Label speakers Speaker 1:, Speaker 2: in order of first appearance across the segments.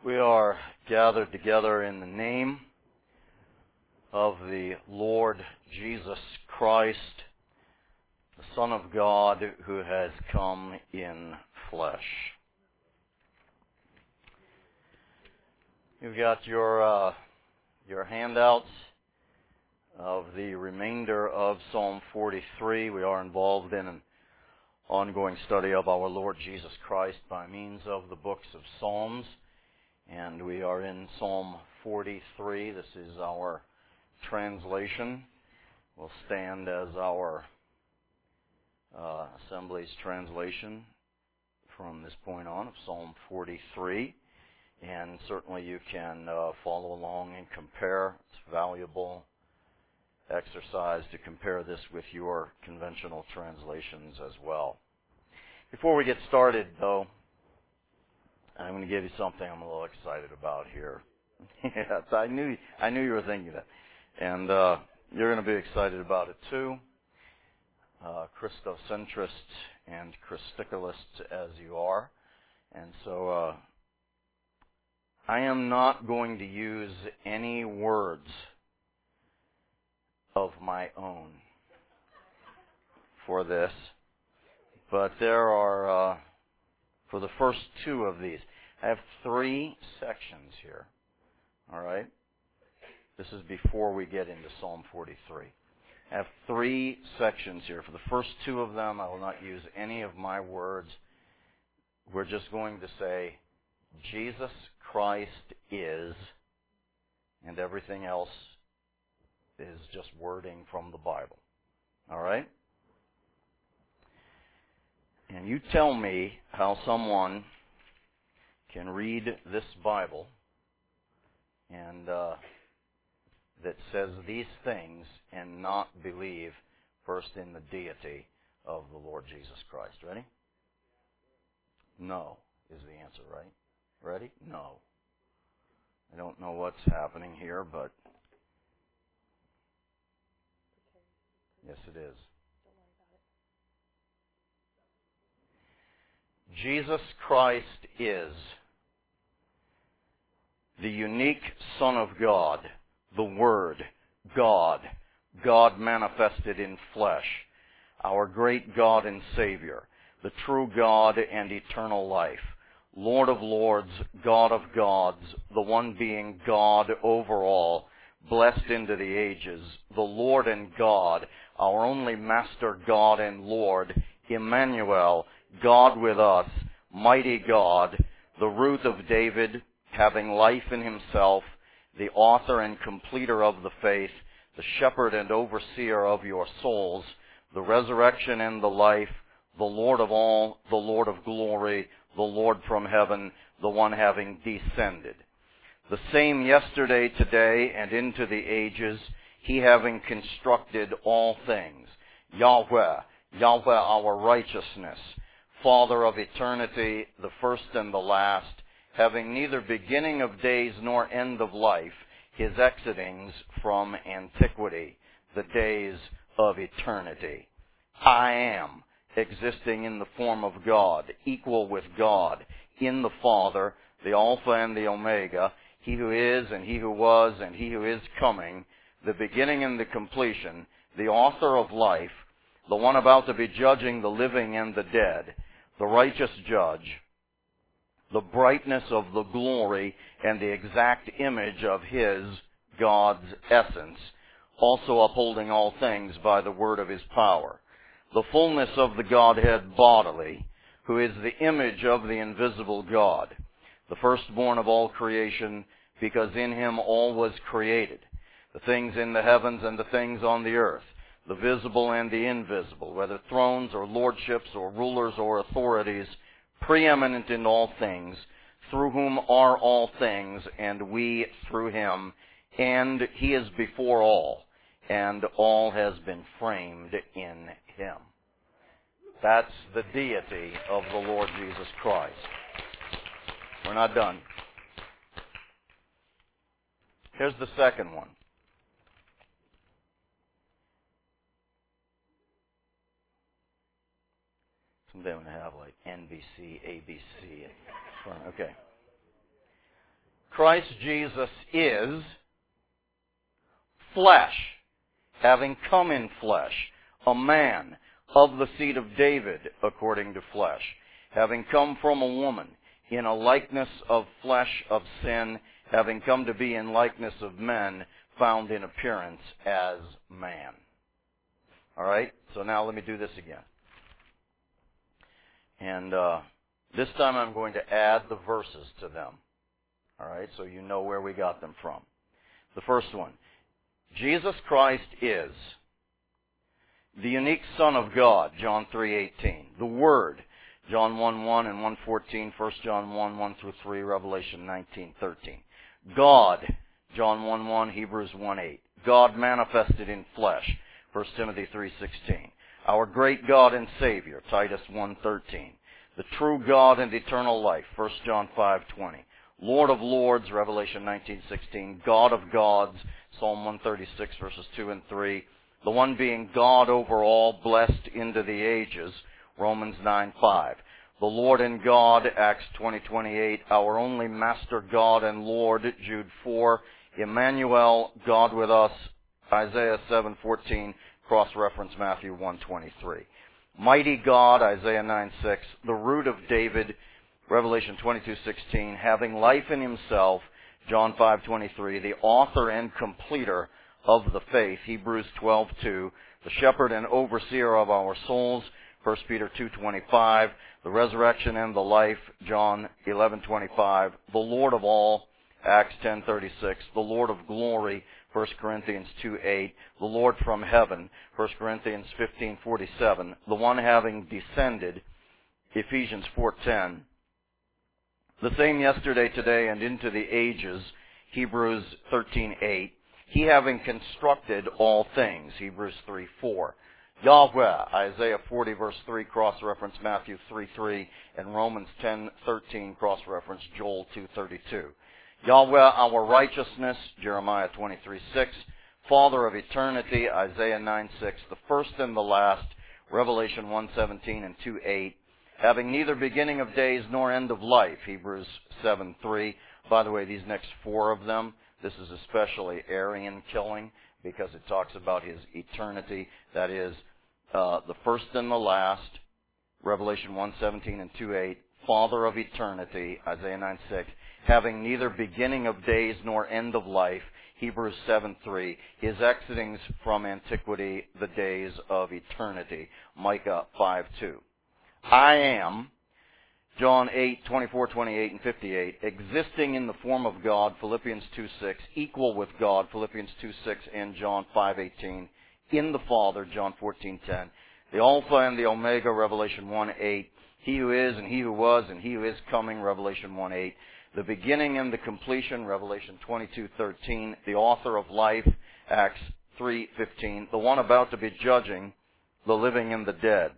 Speaker 1: We are gathered together in the name of the Lord Jesus Christ, the Son of God who has come in flesh. You've got your handouts of the remainder of Psalm 43. We are involved in an ongoing study of our Lord Jesus Christ by means of the books of Psalms. And we are in Psalm 43. This is our translation. Will stand as our Assembly's translation from this point on of Psalm 43. And certainly you can follow along and compare. It's a valuable exercise to compare this with your conventional translations as well. Before we get started, though, I'm going to give you something I'm a little excited about here. Yes, I knew you were thinking that. And you're going to be excited about it too. Christocentrists and Christicalists as you are. And so I am not going to use any words of my own for this. But there are, for the first two of these, I have three sections here. All right? This is before we get into Psalm 43. I have three sections here. For the first two of them, I will not use any of my words. We're just going to say, Jesus Christ is, and everything else is just wording from the Bible. All right? And you tell me how someone can read this Bible and that says these things and not believe first in the deity of the Lord Jesus Christ. Ready? No is the answer, right? Ready? No. I don't know what's happening here, but yes, it is. Jesus Christ is the unique Son of God, the Word, God manifested in flesh, our great God and Savior, the true God and eternal life, Lord of lords, God of gods, the one being God over all, blessed into the ages, the Lord and God, our only Master God and Lord, Emmanuel, God with us, mighty God, the root of David, having life in himself, the author and completer of the faith, the shepherd and overseer of your souls, the resurrection and the life, the Lord of all, the Lord of glory, the Lord from heaven, the one having descended. The same yesterday, today, and into the ages, he having constructed all things. Yahweh, our righteousness, Father of eternity, the first and the last, having neither beginning of days nor end of life, his exitings from antiquity, the days of eternity. I am, existing in the form of God, equal with God, in the Father, the Alpha and the Omega, he who is and he who was and he who is coming, the beginning and the completion, the author of life, the one about to be judging the living and the dead, the righteous judge, the brightness of the glory and the exact image of his, God's essence, also upholding all things by the word of his power, the fullness of the Godhead bodily, who is the image of the invisible God, the firstborn of all creation, because in him all was created, the things in the heavens and the things on the earth, the visible and the invisible, whether thrones or lordships or rulers or authorities, preeminent in all things, through whom are all things, and we through him, and he is before all, and all has been framed in him. That's the deity of the Lord Jesus Christ. We're not done. Here's the second one. Someday I'm going to have like NBC, ABC. Okay. Christ Jesus is flesh, having come in flesh, a man of the seed of David according to flesh, having come from a woman, in a likeness of flesh of sin, having come to be in likeness of men, found in appearance as man. All right, so now let me do this again. And this time I'm going to add the verses to them. All right, so you know where we got them from. The first one, Jesus Christ is the unique Son of God, John 3:18. The Word, John 1:1 and 1:14, 1 John 1:1 through 3, Revelation 19:13. God, John 1:1, Hebrews 1:8. God manifested in flesh, 1 Timothy 3:16. Our great God and Savior, Titus 1:13. The true God and eternal life, 1 John 5:20. Lord of lords, Revelation 19:16. God of gods, Psalm 136, verses 2 and 3. The one being God over all, blessed into the ages, Romans 9:5. The Lord and God, Acts 20:28. Our only Master God and Lord, Jude 4. Emmanuel, God with us, Isaiah 7:14. Cross-reference Matthew 1:23. Mighty God, Isaiah 9:6. The root of David, Revelation 22:16. Having life in himself, John 5:23. The author and completer of the faith, Hebrews 12:2. The shepherd and overseer of our souls, 1 Peter 2:25. The resurrection and the life, John 11:25. The Lord of all, Acts 10:36. The Lord of glory, 1 Corinthians 2:8. The Lord from heaven, 1 Corinthians 15:47. The one having descended, Ephesians 4:10. The same yesterday, today, and into the ages, Hebrews 13:8. He having constructed all things, Hebrews 3:4. Yahweh, Isaiah 40 verse 3, cross-reference Matthew 3:3, and Romans 10:13, cross-reference Joel 2:32. Yahweh, our righteousness, Jeremiah 23:6. Father of eternity, Isaiah 9:6. The first and the last, Revelation 1:17 and 2:8. Having neither beginning of days nor end of life, Hebrews 7:3. By the way, these next four of them, this is especially Aryan killing because it talks about his eternity. That is, the first and the last, Revelation 1:17 and 2:8. Father of eternity, Isaiah 9:6. Having neither beginning of days nor end of life, Hebrews 7:3. His exitings from antiquity, the days of eternity, Micah 5:2. I am, John 8:24, 28, and 58, existing in the form of God, Philippians 2:6, equal with God, Philippians 2:6, and John 5:18, in the Father, John 14:10, the Alpha and the Omega, Revelation 1:8, he who is and he who was and he who is coming, Revelation 1:8, the beginning and the completion, Revelation 22:13, the author of life, Acts 3:15, the one about to be judging the living and the dead,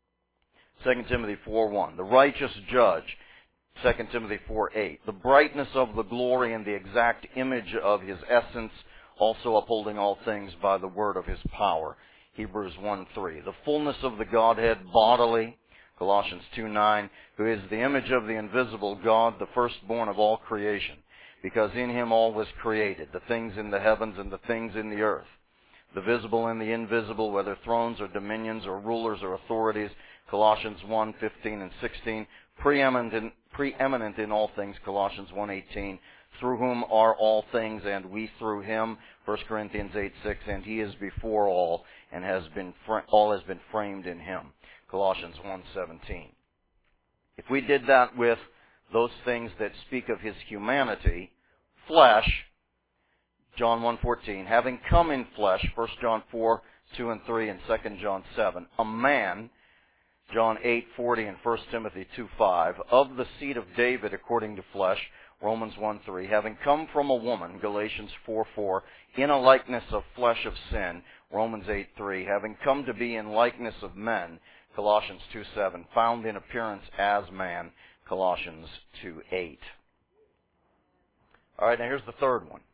Speaker 1: 2 Timothy 4:1, the righteous judge, 2 Timothy 4:8, the brightness of the glory and the exact image of his essence, also upholding all things by the word of his power, Hebrews 1:3, the fullness of the Godhead bodily, Colossians 2:9, who is the image of the invisible God, the firstborn of all creation, because in him all was created, the things in the heavens and the things in the earth, the visible and the invisible, whether thrones or dominions or rulers or authorities, Colossians 1:15 and 16, preeminent in all things, Colossians 1:18, through whom are all things, and we through him, 1 Corinthians 8:6, and he is before all, and all has been framed in him, Colossians 1:17. If we did that with those things that speak of his humanity, flesh, John 1:14, having come in flesh, 1 John 4:2 and 3, and 2 John 7, a man, John 8:40 and 1 Timothy 2:5, of the seed of David according to flesh, Romans 1:3, having come from a woman, Galatians 4:4, in a likeness of flesh of sin, Romans 8:3, having come to be in likeness of men, Colossians 2:7, found in appearance as man, Colossians 2:8. All right, now here's the third one.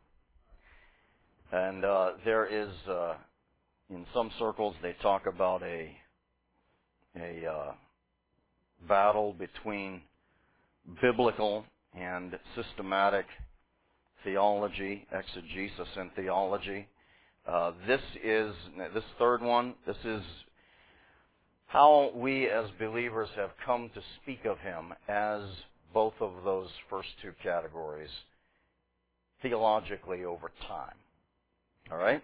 Speaker 1: And there is, in some circles, they talk about a battle between biblical and systematic theology, exegesis and theology. This third one, this is how we as believers have come to speak of him as both of those first two categories theologically over time. All right?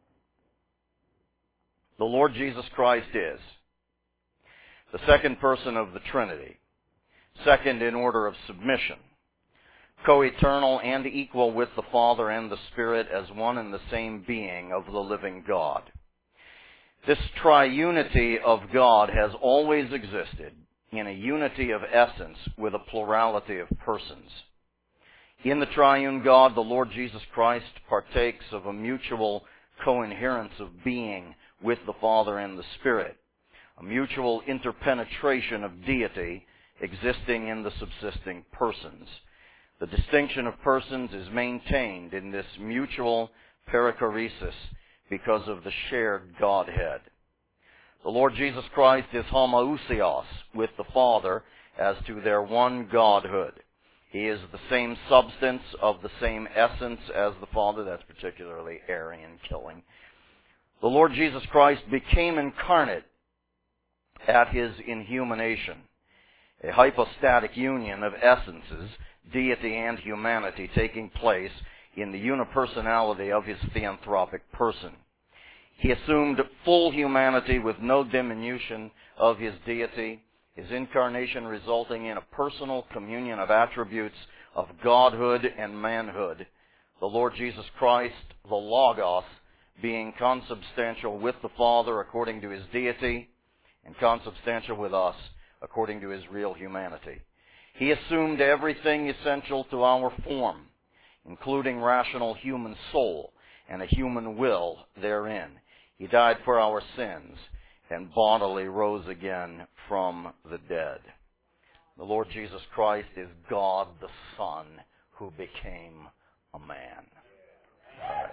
Speaker 1: The Lord Jesus Christ is the second person of the Trinity, second in order of submission, co-eternal and equal with the Father and the Spirit as one and the same being of the living God. This triunity of God has always existed in a unity of essence with a plurality of persons. In the triune God, the Lord Jesus Christ partakes of a mutual co-inherence of being with the Father and the Spirit, a mutual interpenetration of deity existing in the subsisting persons. The distinction of persons is maintained in this mutual perichoresis because of the shared Godhead. The Lord Jesus Christ is homoousios with the Father as to their one Godhood. He is the same substance of the same essence as the Father. That's particularly Arian killing. The Lord Jesus Christ became incarnate at his inhumanation, a hypostatic union of essences, deity and humanity, taking place in the unipersonality of his theanthropic person. He assumed full humanity with no diminution of his deity, his incarnation resulting in a personal communion of attributes of godhood and manhood. The Lord Jesus Christ, the Logos, being consubstantial with the Father according to his deity, and consubstantial with us according to his real humanity. He assumed everything essential to our form, including rational human soul and a human will therein. He died for our sins and bodily rose again from the dead. The Lord Jesus Christ is God the Son who became a man. All right.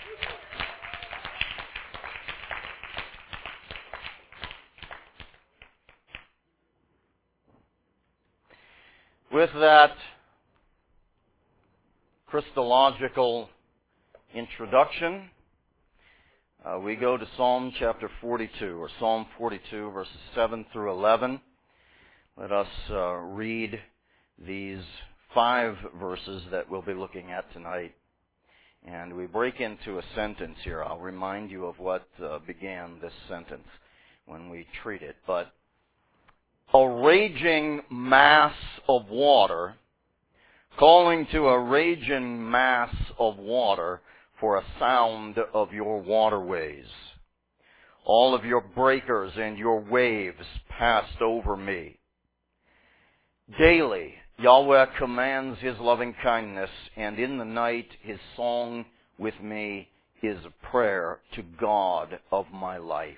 Speaker 1: With that Christological introduction, we go to Psalm chapter 42, or Psalm 42, verses 7 through 11. Let us read these 5 verses that we'll be looking at tonight. And we break into a sentence here. I'll remind you of what began this sentence when we treat it. But a raging mass of water, calling to a raging mass of water for a sound of your waterways. All of your breakers and your waves passed over me. Daily, Yahweh commands his loving kindness, and in the night his song with me is a prayer to God of my life.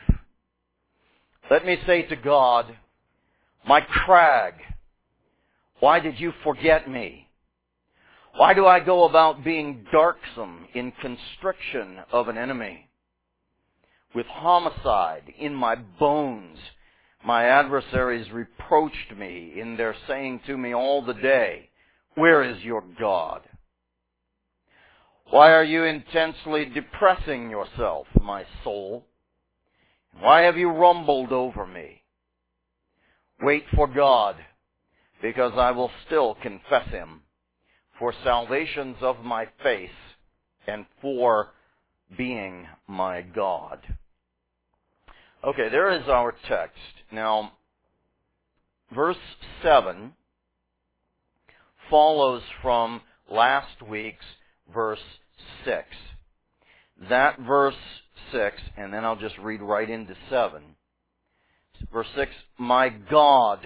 Speaker 1: Let me say to God, my crag, why did you forget me? Why do I go about being darksome in constriction of an enemy? With homicide in my bones, my adversaries reproached me in their saying to me all the day, where is your God? Why are you intensely depressing yourself, my soul? Why have you rumbled over me? Wait for God, because I will still confess him, for salvations of my face and for being my God. Okay, there is our text. Now, verse 7 follows from last week's verse 6. That verse 6, and then I'll just read right into 7. Verse 6, my God,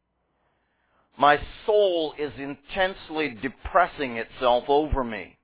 Speaker 1: my soul is intensely depressing itself over me.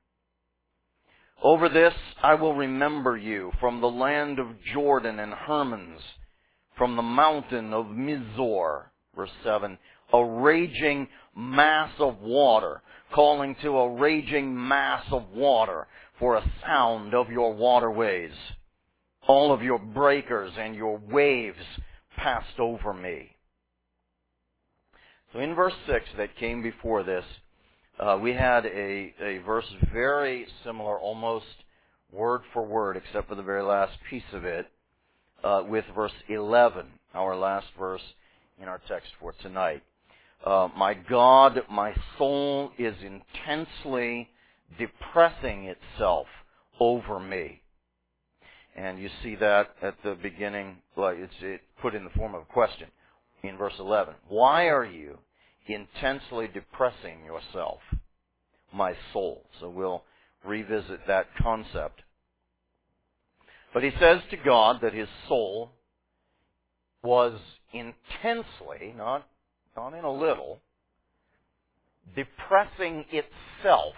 Speaker 1: Over this I will remember you from the land of Jordan and Hermons, from the mountain of Mizor. Verse 7, a raging mass of water, calling to a raging mass of water for a sound of your waterways. All of your breakers and your waves passed over me. So in verse 6 that came before this, We had a verse very similar, almost word for word, except for the very last piece of it, with verse 11, our last verse in our text for tonight. My God, my soul is intensely depressing itself over me. And you see that at the beginning, well, it's put in the form of a question in verse 11. Why are you intensely depressing yourself, my soul? So we'll revisit that concept. But he says to God that his soul was intensely, not in a little, depressing itself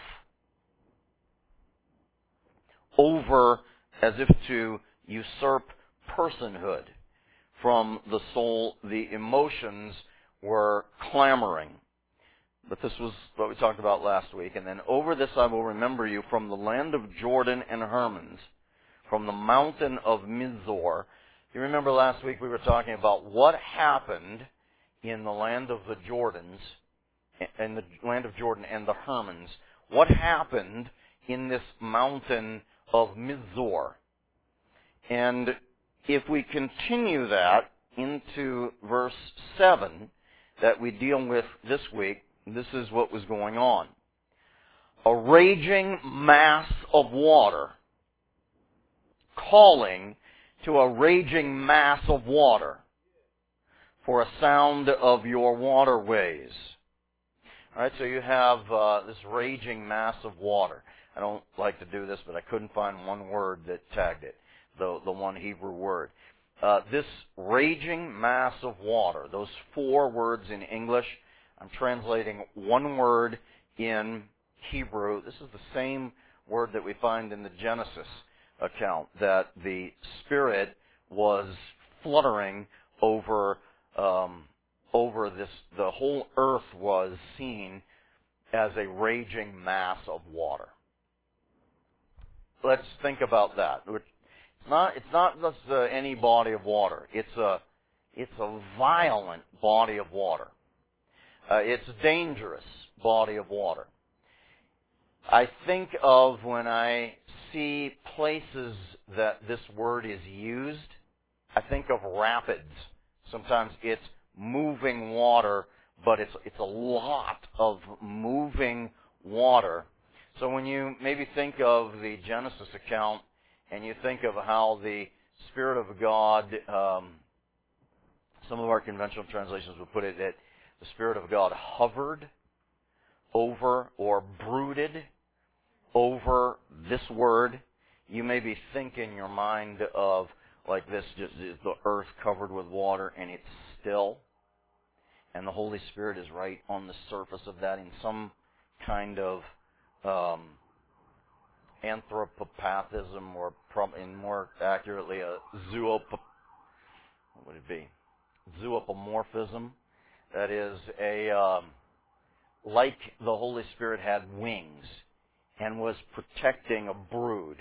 Speaker 1: over, as if to usurp personhood from the soul. The emotions were clamoring. But this was what we talked about last week. And then over this I will remember you from the land of Jordan and Hermons, from the mountain of Mizor. You remember last week we were talking about what happened in the land of the Jordans, in the land of Jordan and the Hermons. What happened in this mountain of Mizor? And if we continue that into verse 7 that we deal with this week, this is what was going on. A raging mass of water calling to a raging mass of water for a sound of your waterways. All right, so you have this raging mass of water. I don't like to do this, but I couldn't find one word that tagged it, the one Hebrew word. This raging mass of water, those 4 words in English, I'm translating one word in Hebrew. This is the same word that we find in the Genesis account, that the Spirit was fluttering over this. The whole earth was seen as a raging mass of water. Let's think about that. It's not just any body of water. It's a violent body of water. It's a dangerous body of water. I think of when I see places that this word is used, I think of rapids. Sometimes it's moving water, but it's a lot of moving water. So when you maybe think of the Genesis account and you think of how the Spirit of God, some of our conventional translations would put it that the Spirit of God hovered over or brooded over this word, you may be thinking in your mind of like this, just the earth covered with water and it's still, and the Holy Spirit is right on the surface of that in some kind of anthropopathism, or in more accurately a zoopomorphism. That is like the Holy Spirit had wings and was protecting a brood.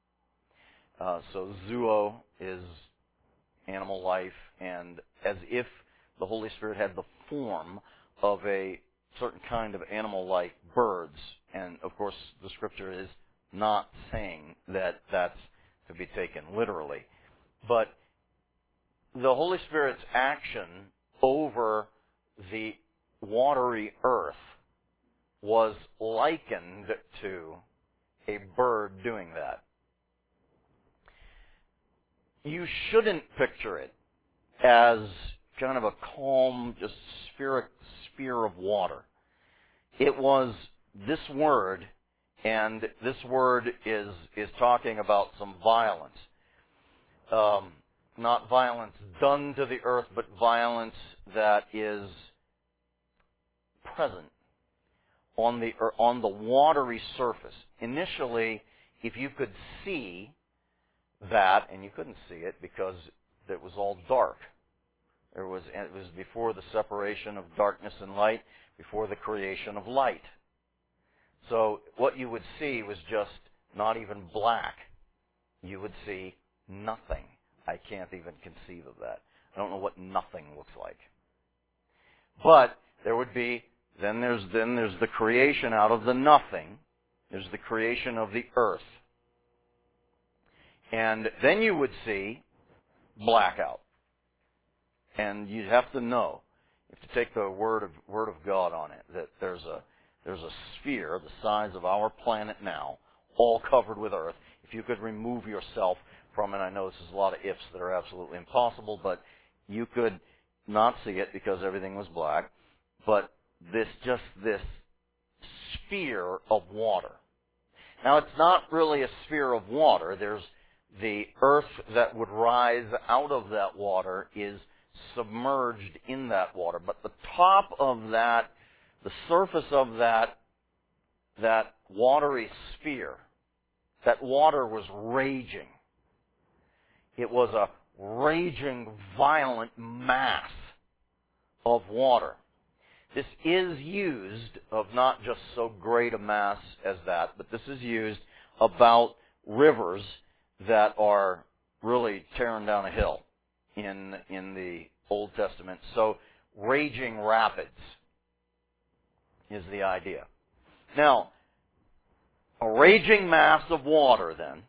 Speaker 1: So zoo is animal life, and as if the Holy Spirit had the form of a certain kind of animal like birds. And of course the Scripture is not saying that that's to be taken literally. But the Holy Spirit's action over the watery earth was likened to a bird doing that. You shouldn't picture it as kind of a calm, just sphere of water. It was this word, and this word is talking about some violence. Not violence done to the earth, but violence that is present on the watery surface. Initially, if you could see that, and you couldn't see it because it was all dark. It was before the separation of darkness and light, before the creation of light. So what you would see was just not even black. You would see nothing. I can't even conceive of that. I don't know what nothing looks like. But there would be Then there's the creation out of the nothing. There's the creation of the earth. And then you would see blackout. And you'd have to know, you have to take the word of God on it, that there's a sphere the size of our planet now, all covered with earth. If you could remove yourself from it, I know this is a lot of ifs that are absolutely impossible, but you could not see it because everything was black. But this sphere of water. Now, it's not really a sphere of water. There's the earth that would rise out of that water is submerged in that water. But the top of that, the surface of that watery sphere, that water was raging. It was a raging, violent mass of water. This is used of not just so great a mass as that, but this is used about rivers that are really tearing down a hill in the Old Testament. So raging rapids is the idea. Now, a raging mass of water then,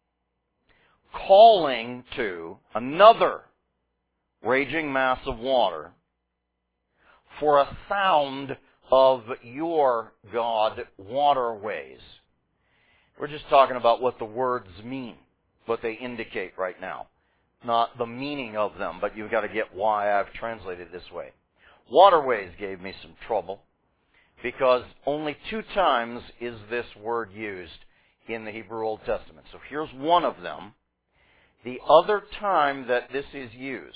Speaker 1: calling to another raging mass of water for a sound of your God waterways. We're just talking about what the words mean, what they indicate right now. Not the meaning of them, but you've got to get why I've translated it this way. Waterways gave me some trouble because only 2 times is this word used in the Hebrew Old Testament. So here's one of them. The other time that this is used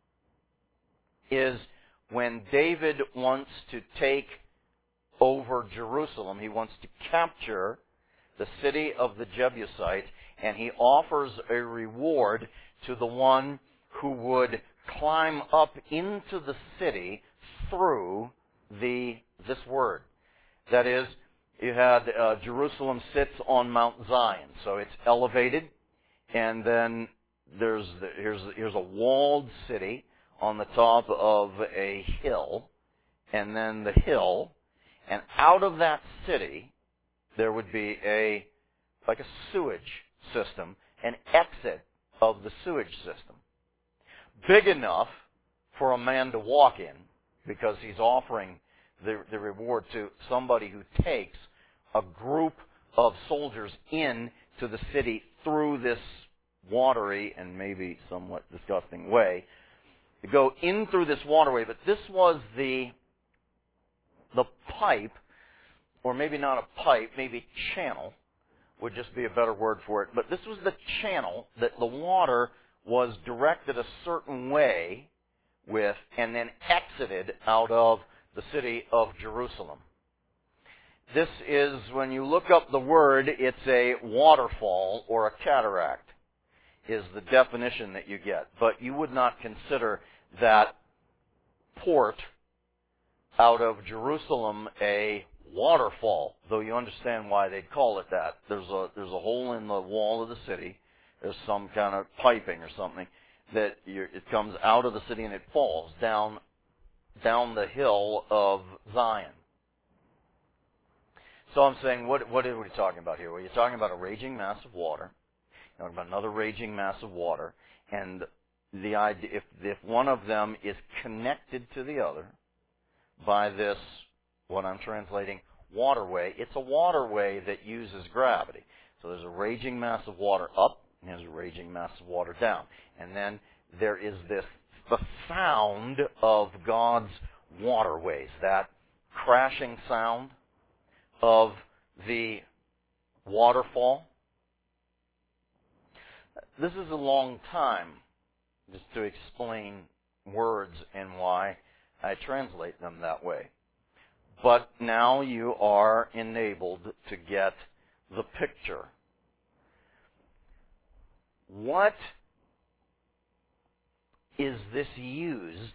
Speaker 1: is when David wants to take over Jerusalem. He wants to capture the city of the Jebusites, and he offers a reward to the one who would climb up into the city through this word. That is, you had Jerusalem sits on Mount Zion, so it's elevated, and then here's a walled city on the top of a hill, and then the hill, and out of that city there would be like a sewage system, an exit of the sewage system, big enough for a man to walk in, because he's offering the reward to somebody who takes a group of soldiers in to the city through this watery and maybe somewhat disgusting way, to go in through this waterway. But this was the pipe, or maybe not a pipe, maybe channel would just be a better word for it. But this was the channel that the water was directed a certain way with, and then exited out of the city of Jerusalem. This is, when you look up the word, it's a waterfall or a cataract, is the definition that you get. But you would not consider that port out of Jerusalem a waterfall, though you understand why they'd call it that. There's a hole in the wall of the city. There's some kind of piping or something that it comes out of the city and it falls down the hill of Zion. So I'm saying, what are we talking about here? Well, you're talking about a raging mass of water. You're talking about another raging mass of water, and the idea, if one of them is connected to the other by this, what I'm translating, waterway, it's a waterway that uses gravity. So there's a raging mass of water up, and there's a raging mass of water down. And then there is the sound of God's waterways, that crashing sound of the waterfall. This is a long time just to explain words and why I translate them that way. But now you are enabled to get the picture. What is this used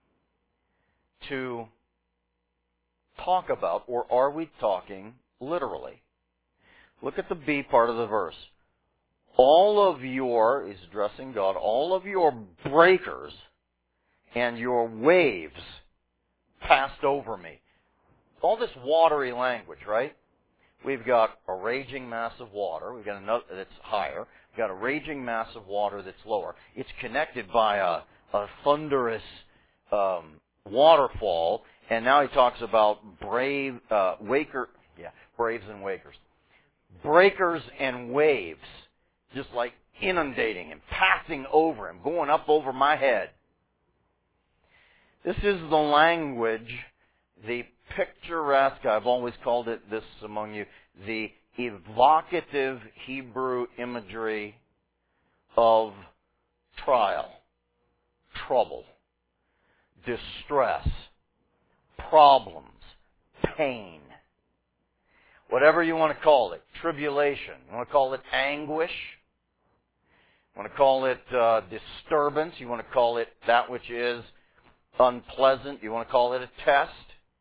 Speaker 1: to talk about, or are we talking literally? Look at the B part of the verse. All of your, he's addressing God, all of your breakers and your waves passed over me. all this watery language, right? We've got a raging mass of water. We've got another that's higher. We've got a raging mass of water that's lower. It's connected by a thunderous waterfall. And now he talks about braves and wakers. Breakers and waves, just like inundating him, passing over him, going up over my head. This is the language, the picturesque, I've always called it this among you, the evocative Hebrew imagery of trial, trouble, distress, problems, pain. Whatever you want to call it, tribulation. You want to call it anguish. You want to call it disturbance. You want to call it that which is unpleasant. You want to call it a test.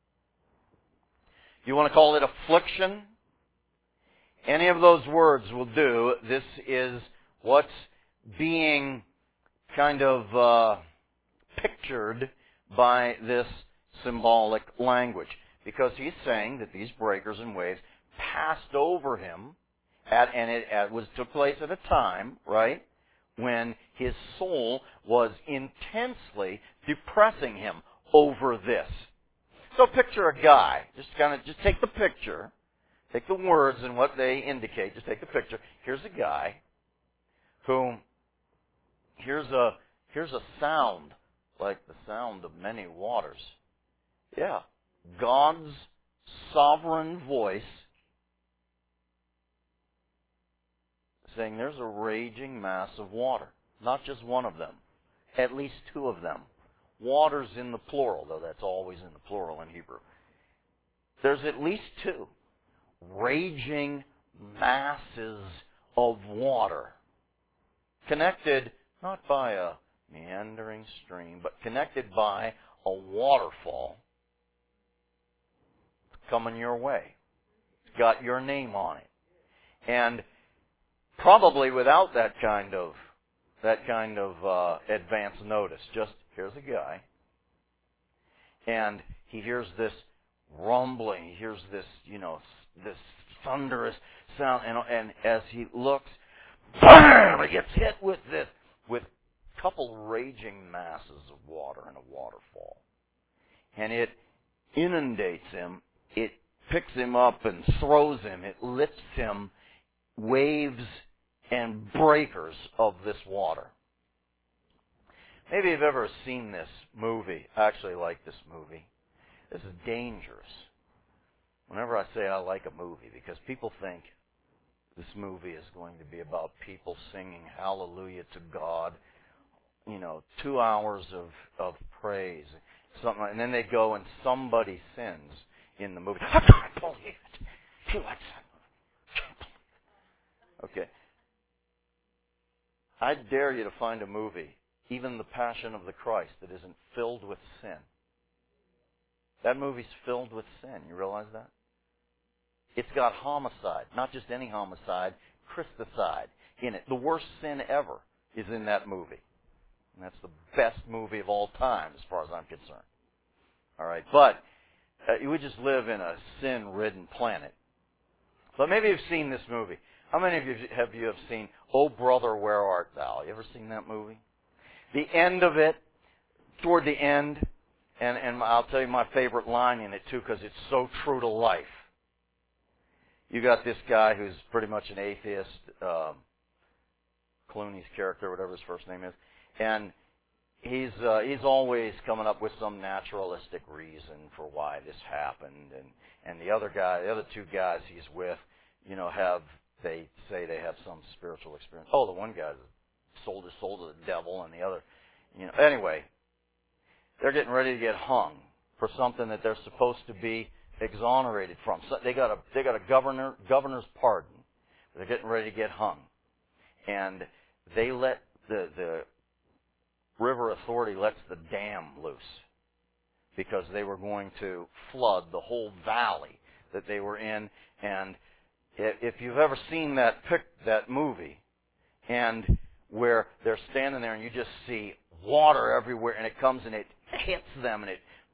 Speaker 1: You want to call it affliction. Any of those words will do. This is what's being kind of pictured by this symbolic language. Because he's saying that these breakers and waves passed over him, and it took place at a time, right, when his soul was intensely depressing him over this. So picture a guy. Just take the picture, take the words and what they indicate. Just take the picture. Here's a guy who here's a sound like the sound of many waters. Yeah, God's sovereign voice saying there's a raging mass of water. Not just one of them. At least two of them. Waters in the plural, though that's always in the plural in Hebrew. There's at least two. Raging masses of water. Connected not by a meandering stream, but connected by a waterfall coming your way. It's got your name on it. And probably without that kind of advance notice. Just here's a guy, and he hears this rumbling. He hears this, this thunderous sound, and as he looks, bam! He gets hit with a couple raging masses of water in a waterfall, and it inundates him. It picks him up and throws him. It lifts him. Waves and breakers of this water. Maybe you've ever seen this movie. I actually like this movie. This is dangerous. Whenever I say I like a movie, because people think this movie is going to be about people singing hallelujah to God, 2 hours of praise, something, and then they go and somebody sins in the movie. I can't believe it. He likes that movie. Okay. I dare you to find a movie, even The Passion of the Christ, that isn't filled with sin. That movie's filled with sin. You realize that? It's got homicide. Not just any homicide, Christicide in it. The worst sin ever is in that movie. And that's the best movie of all time, as far as I'm concerned. All right. But we just live in a sin-ridden planet. But maybe you've seen this movie. How many of you have seen Oh Brother, Where Art Thou? You ever seen that movie? The end of it, toward the end, and I'll tell you my favorite line in it too, because it's so true to life. You got this guy who's pretty much an atheist, Clooney's character, whatever his first name is, and he's always coming up with some naturalistic reason for why this happened, and the other two guys he's with, they say they have some spiritual experience. Oh, the one guy sold his soul to the devil, and the other, Anyway, they're getting ready to get hung for something that they're supposed to be exonerated from. So they got a governor's pardon. They're getting ready to get hung, and they let the river authority lets the dam loose because they were going to flood the whole valley that they were in. And if you've ever seen that movie, and where they're standing there and you just see water everywhere, and it comes and it hits them and it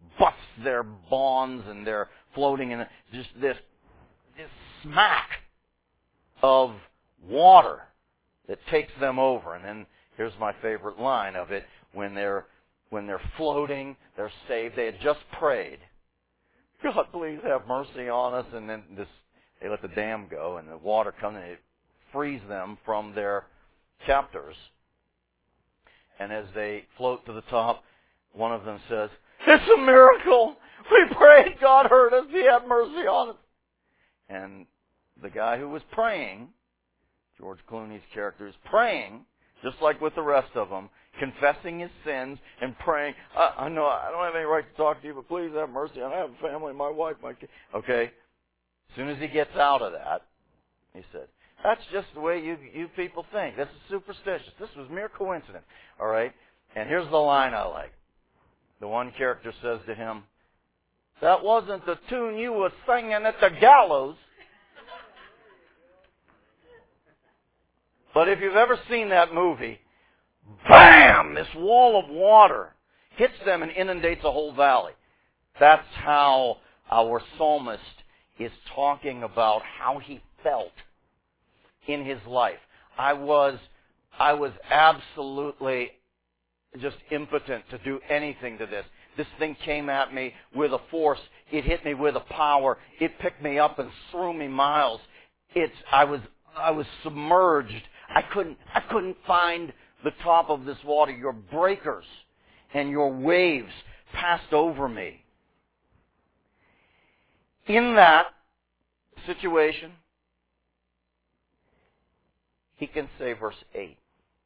Speaker 1: busts their bonds and they're floating in just this smack of water that takes them over. And then here's my favorite line of it. When they're floating, they're saved. They had just prayed, God, please have mercy on us. And then they let the dam go and the water comes and it frees them from their captors. And as they float to the top, one of them says, it's a miracle. We prayed, God heard us, He had mercy on us. And the guy who was praying, George Clooney's character, is praying, just like with the rest of them, confessing his sins and praying, I know I don't have any right to talk to you, but please have mercy. I have a family, my wife, my kid. Okay? As soon as he gets out of that, he said, that's just the way you people think. This is superstitious. This was mere coincidence. All right? And here's the line I like. The one character says to him, that wasn't the tune you were singing at the gallows. But if you've ever seen that movie, bam! This wall of water hits them and inundates a whole valley. That's how our psalmist is talking about how he felt in his life. I was absolutely just impotent to do anything to this. This thing came at me with a force. It hit me with a power. It picked me up and threw me miles. I was submerged. I couldn't find the top of this water. Your breakers and your waves passed over me. In that situation, he can say verse 8,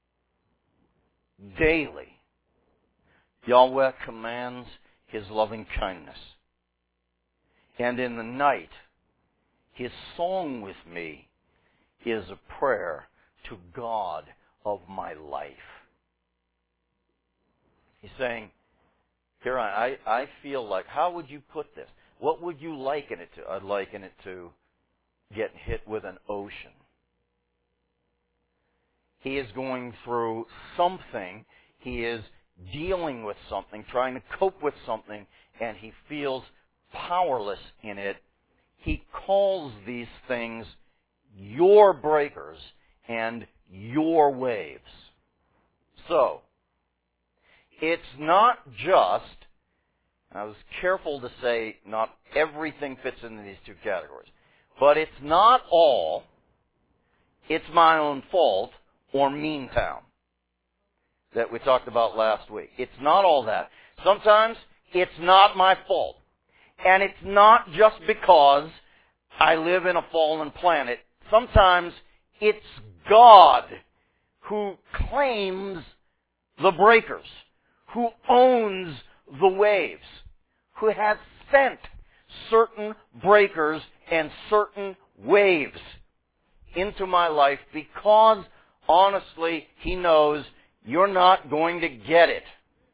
Speaker 1: daily Yahweh commands His loving kindness, and in the night His song with me is a prayer to God of my life. He's saying, here I feel like, how would you put this? What would you liken it to? I'd liken it to getting hit with an ocean. He is going through something. He is dealing with something, trying to cope with something, and he feels powerless in it. He calls these things your breakers and your waves. So, it's not just, I was careful to say not everything fits into these two categories, but it's not all, it's my own fault or mean town that we talked about last week. It's not all that. Sometimes it's not my fault. And it's not just because I live in a fallen planet. Sometimes it's God who claims the breakers, who owns the waves, who has sent certain breakers and certain waves into my life because, honestly, He knows you're not going to get it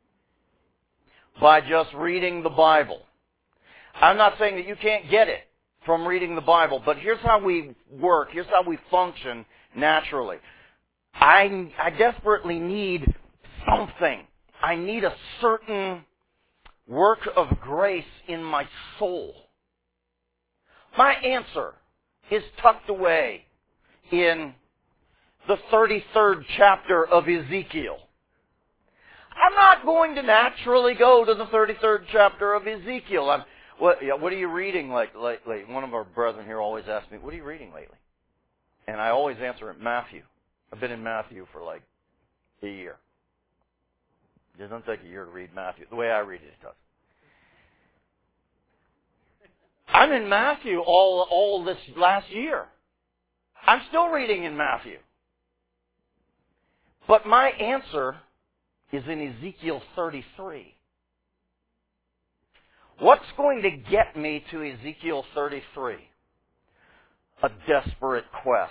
Speaker 1: by just reading the Bible. I'm not saying that you can't get it from reading the Bible, but here's how we work. Here's how we function naturally. I desperately need something. I need a certain work of grace in my soul. My answer is tucked away in the 33rd chapter of Ezekiel. I'm not going to naturally go to the 33rd chapter of Ezekiel. What are you reading lately? One of our brethren here always asks me, what are you reading lately? And I always answer it, Matthew. I've been in Matthew for like a year. It doesn't take a year to read Matthew. The way I read it does. I'm in Matthew all this last year. I'm still reading in Matthew. But my answer is in Ezekiel 33. What's going to get me to Ezekiel 33? A desperate quest.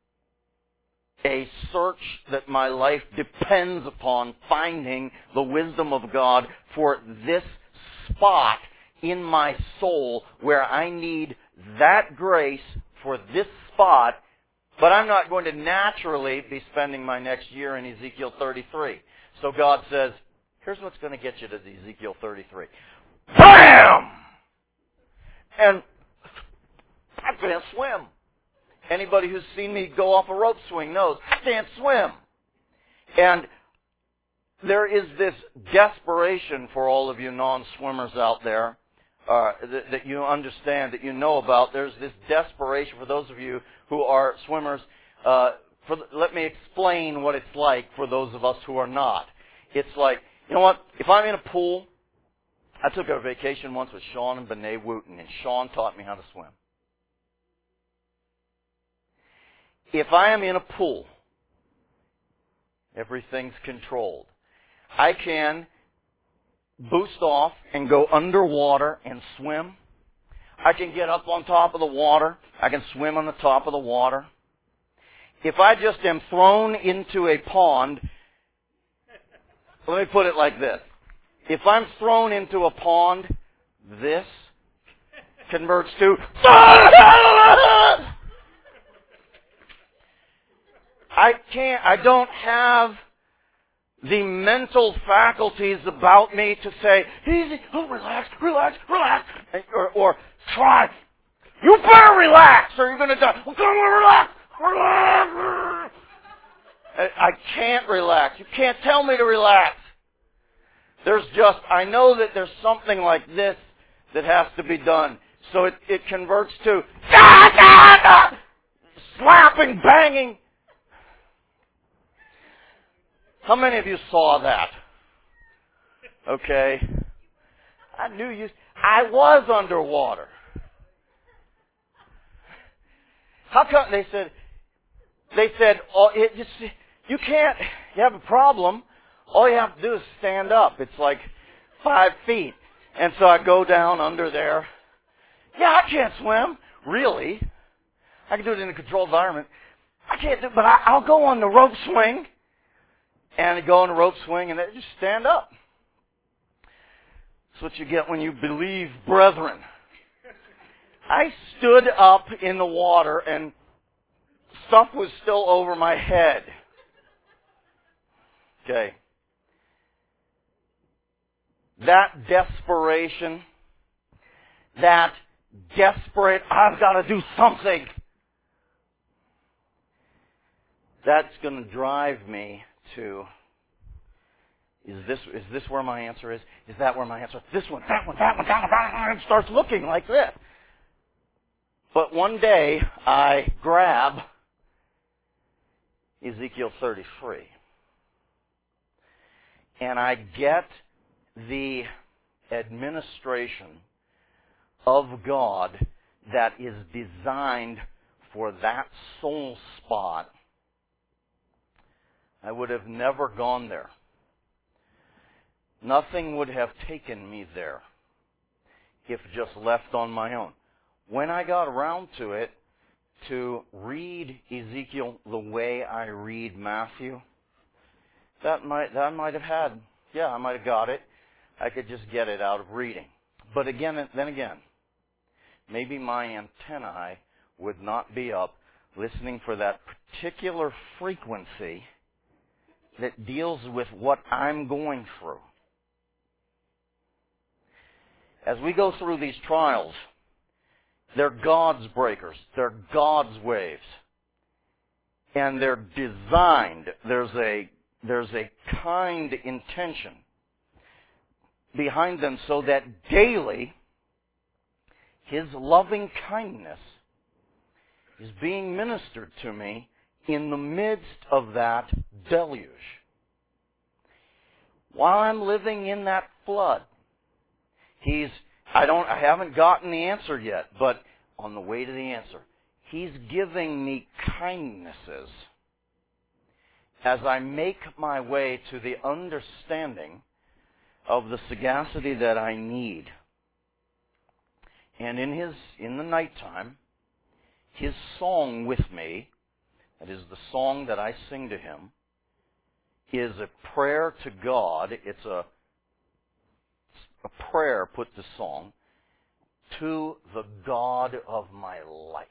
Speaker 1: A search that my life depends upon finding the wisdom of God for this spot in my soul where I need that grace for this spot, but I'm not going to naturally be spending my next year in Ezekiel 33. So God says, here's what's going to get you to Ezekiel 33. BAM! And I can't swim. Anybody who's seen me go off a rope swing knows I can't swim. And there is this desperation for all of you non-swimmers out there that you understand, that you know about. There's this desperation for those of you who are swimmers. Let me explain what it's like for those of us who are not. It's like, you know what? If I'm in a pool, I took a vacation once with Sean and Benet Wooten, and Sean taught me how to swim. If I am in a pool, everything's controlled. I can boost off and go underwater and swim. I can get up on top of the water. I can swim on the top of the water. If I just am thrown into a pond, let me put it like this. If I'm thrown into a pond, this converts to I don't have the mental faculties about me to say, easy, oh, relax, or try. You better relax or you're going to die. Well, come on, relax. I can't relax. You can't tell me to relax. I know that there's something like this that has to be done. So it converts to slapping, banging. How many of you saw that? Okay. I knew you. I was underwater. How come they said, oh, you can't, you have a problem. All you have to do is stand up. It's like 5 feet. And so I go down under there. Yeah, I can't swim. Really? I can do it in a controlled environment. I can't do it, but I'll go on the rope swing. And I go on the rope swing and just stand up. That's what you get when you believe, brethren. I stood up in the water and stuff was still over my head. Okay. That desperation, that desperate, I've got to do something, that's going to drive me to, is this where my answer is? Is that where my answer is? This one, that one, and starts looking like this. But one day, I grab Ezekiel 33. And I get the administration of God that is designed for that soul spot. I would have never gone there. Nothing would have taken me there if just left on my own. When I got around to it, to read Ezekiel the way I read Matthew, I might have had, I might have got it. I could just get it out of reading. But then again, maybe my antennae would not be up listening for that particular frequency that deals with what I'm going through. As we go through these trials, they're God's breakers. They're God's waves. And they're designed. There's a kind intention behind them so that daily His loving kindness is being ministered to me in the midst of that deluge. While I'm living in that flood, I haven't gotten the answer yet, but on the way to the answer, He's giving me kindnesses as I make my way to the understanding of the sagacity that I need. And in the nighttime, His song with me, that is the song that I sing to Him, is a prayer to God. It's a prayer put to song to the God of my life.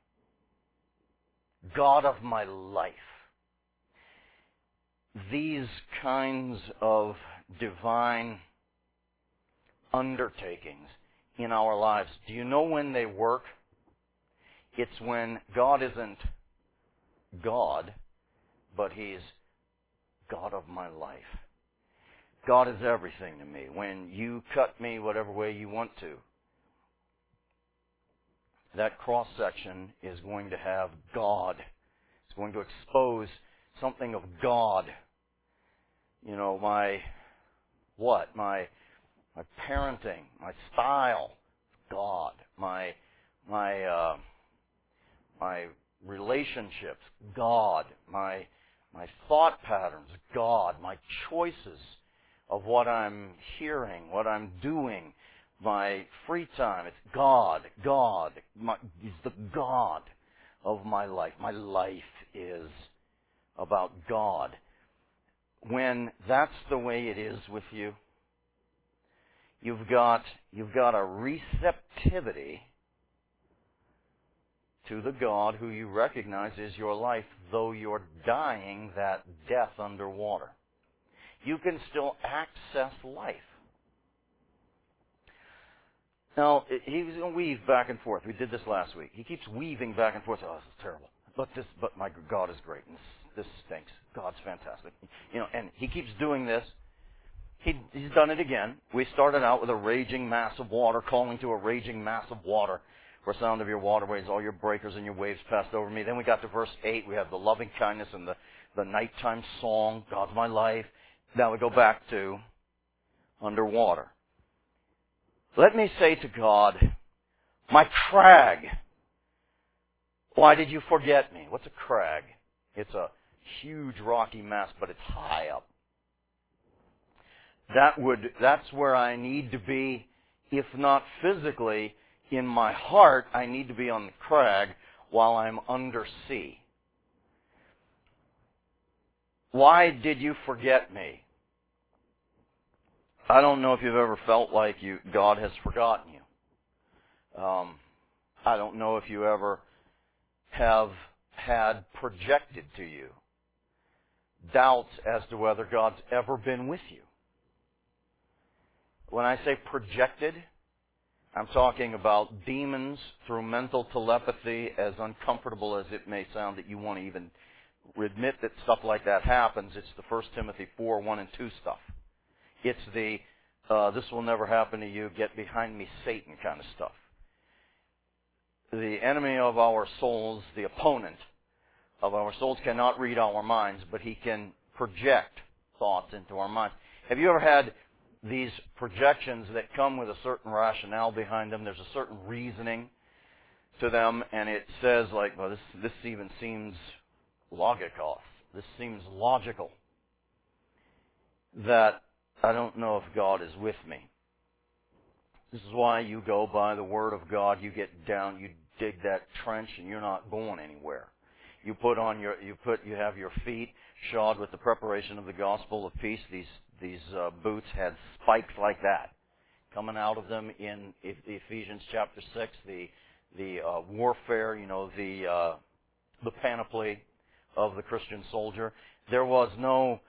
Speaker 1: God of my life. These kinds of divine undertakings in our lives. Do you know when they work? It's when God isn't God, but He's God of my life. God is everything to me. When you cut me whatever way you want to, that cross-section is going to have God. It's going to expose something of God. You know, my parenting, my style, God. My relationships, God. My thought patterns, God. My choices of what I'm hearing, what I'm doing, my free time, it's God. God. He's the God of my life. My life is about God. When that's the way it is with you, you've got a receptivity to the God who you recognize is your life, though you're dying that death underwater. You can still access life. Now, he's going to weave back and forth. We did this last week. He keeps weaving back and forth. Oh, this is terrible. But my God is great. And this stinks. God's fantastic. You know, and he keeps doing this. He's done it again. We started out with a raging mass of water, calling to a raging mass of water. For sound of your waterways, all your breakers and your waves passed over me. Then we got to verse 8. We have the loving kindness and the nighttime song, God's my life. Now we go back to underwater. Let me say to God, my crag, why did you forget me? What's a crag? It's a huge rocky mass, but it's high up. That's where I need to be, if not physically, in my heart, I need to be on the crag while I'm under sea. Why did you forget me? I don't know if you've ever felt like God has forgotten you. I don't know if you ever have had projected to you doubts as to whether God's ever been with you. When I say projected, I'm talking about demons through mental telepathy, as uncomfortable as it may sound that you want to even admit that stuff like that happens. It's the 1 Timothy 4, 1 and 2 stuff. It's the, this will never happen to you, get behind me, Satan kind of stuff. The enemy of our souls, the opponent of our souls, cannot read our minds, but he can project thoughts into our minds. Have you ever had these projections that come with a certain rationale behind them? There's a certain reasoning to them, and it says like, well, this even seems logikos. This seems logical. That I don't know if God is with me. This is why you go by the Word of God. You get down, you dig that trench, and you're not going anywhere. You have your feet shod with the preparation of the gospel of peace. These boots had spikes like that coming out of them in Ephesians chapter 6. The warfare, the panoply of the Christian soldier. There was no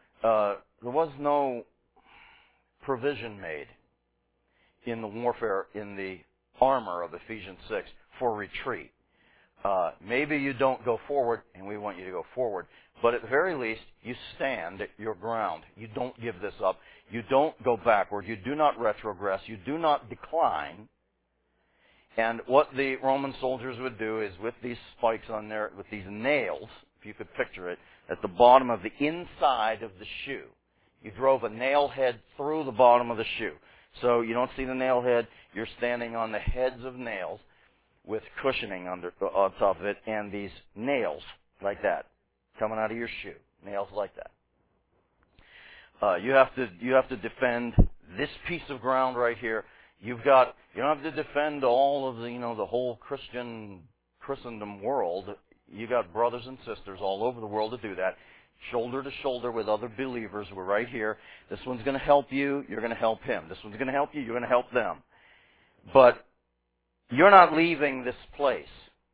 Speaker 1: provision made in the warfare, in the armor of Ephesians 6 for retreat. Maybe you don't go forward, and we want you to go forward. But at the very least, you stand your ground. You don't give this up. You don't go backward. You do not retrogress. You do not decline. And what the Roman soldiers would do is with these spikes on there, with these nails, if you could picture it, at the bottom of the inside of the shoe. You drove a nail head through the bottom of the shoe. So you don't see the nail head. You're standing on the heads of nails with cushioning on top of it, and these nails like that coming out of your shoe. Nails like that. You have to defend this piece of ground right here. You don't have to defend all of the whole Christendom world. You got brothers and sisters all over the world to do that. Shoulder to shoulder with other believers. We're right here. This one's going to help you. You're going to help him. This one's going to help you. You're going to help them. But you're not leaving this place.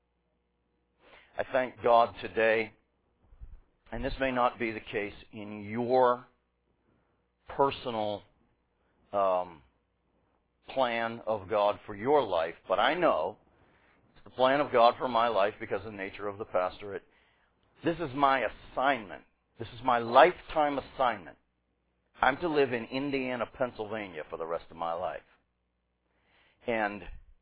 Speaker 1: I thank God today, and this may not be the case in your personal plan of God for your life, but I know it's the plan of God for my life because of the nature of the pastorate. This is my assignment. This is my lifetime assignment. I'm to live in Indiana, Pennsylvania for the rest of my life. And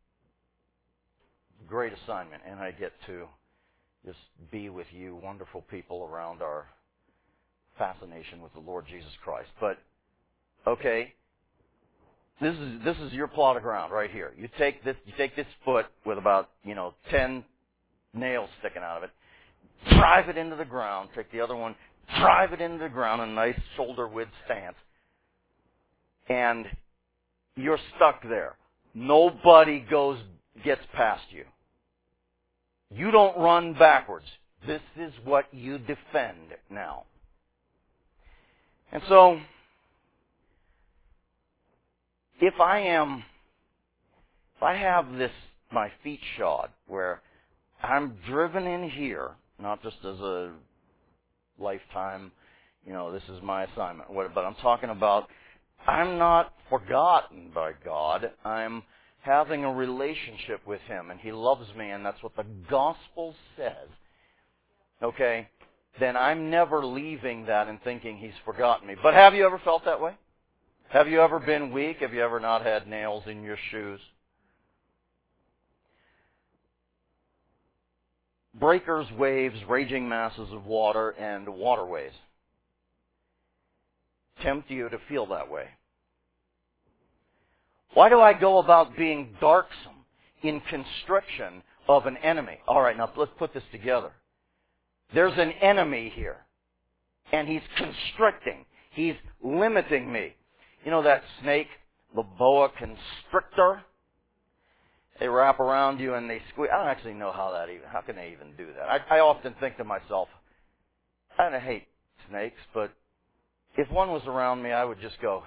Speaker 1: great assignment. And I get to just be with you, wonderful people around our fascination with the Lord Jesus Christ. But, okay, this is your plot of ground right here. You take this foot with about, 10 nails sticking out of it, drive it into the ground, take the other one, drive it into the ground in a nice shoulder width stance, and you're stuck there. Nobody gets past you. You don't run backwards. This is what you defend now. And so, if I have my feet shod, where I'm driven in here, not just as a lifetime, this is my assignment, but I'm talking about I'm not forgotten by God. I'm having a relationship with Him, and He loves me, and that's what the gospel says. Okay? Then I'm never leaving that and thinking He's forgotten me. But have you ever felt that way? Have you ever been weak? Have you ever not had nails in your shoes? Breakers, waves, raging masses of water, and waterways tempt you to feel that way. Why do I go about being darksome in constriction of an enemy? All right, now let's put this together. There's an enemy here, and he's constricting. He's limiting me. You know that snake, the boa constrictor? They wrap around you and they squeeze. I don't actually know how can they even do that? I often think to myself, I don't hate snakes, but if one was around me, I would just go,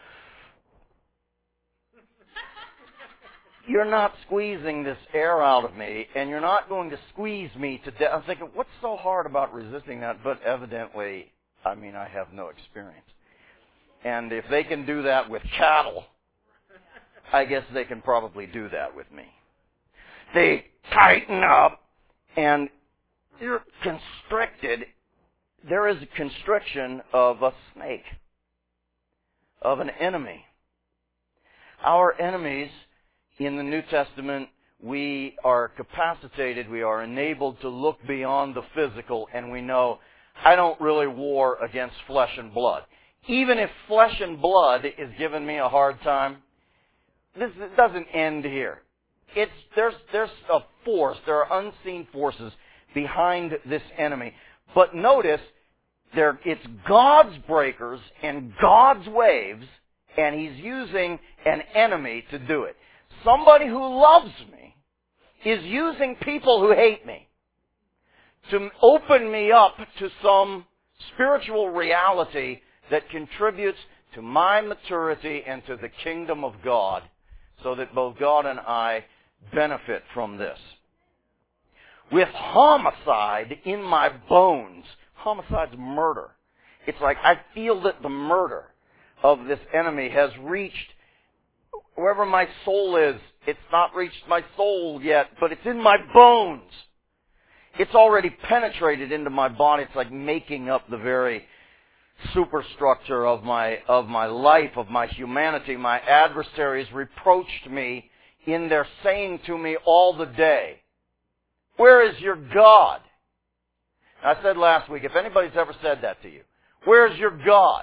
Speaker 1: you're not squeezing this air out of me, and you're not going to squeeze me to death. I'm thinking, what's so hard about resisting that? But evidently, I have no experience. And if they can do that with cattle, I guess they can probably do that with me. They tighten up, and you're constricted. There is a constriction of a snake, of an enemy. Our enemies in the New Testament, we are capacitated, we are enabled to look beyond the physical, and we know I don't really war against flesh and blood. Even if flesh and blood is giving me a hard time, this doesn't end here. There's a force, there are unseen forces behind this enemy. But notice, it's God's breakers and God's waves, and He's using an enemy to do it. Somebody who loves me is using people who hate me to open me up to some spiritual reality that contributes to my maturity and to the kingdom of God, so that both God and I benefit from this. With homicide in my bones, homicide's murder. It's like I feel that the murder of this enemy has reached wherever my soul is. It's not reached my soul yet, but it's in my bones. It's already penetrated into my body. It's like making up the very superstructure of my life, of my humanity. My adversaries reproached me in their saying to me all the day, "Where is your God?" And I said last week, if anybody's ever said that to you, where's your God?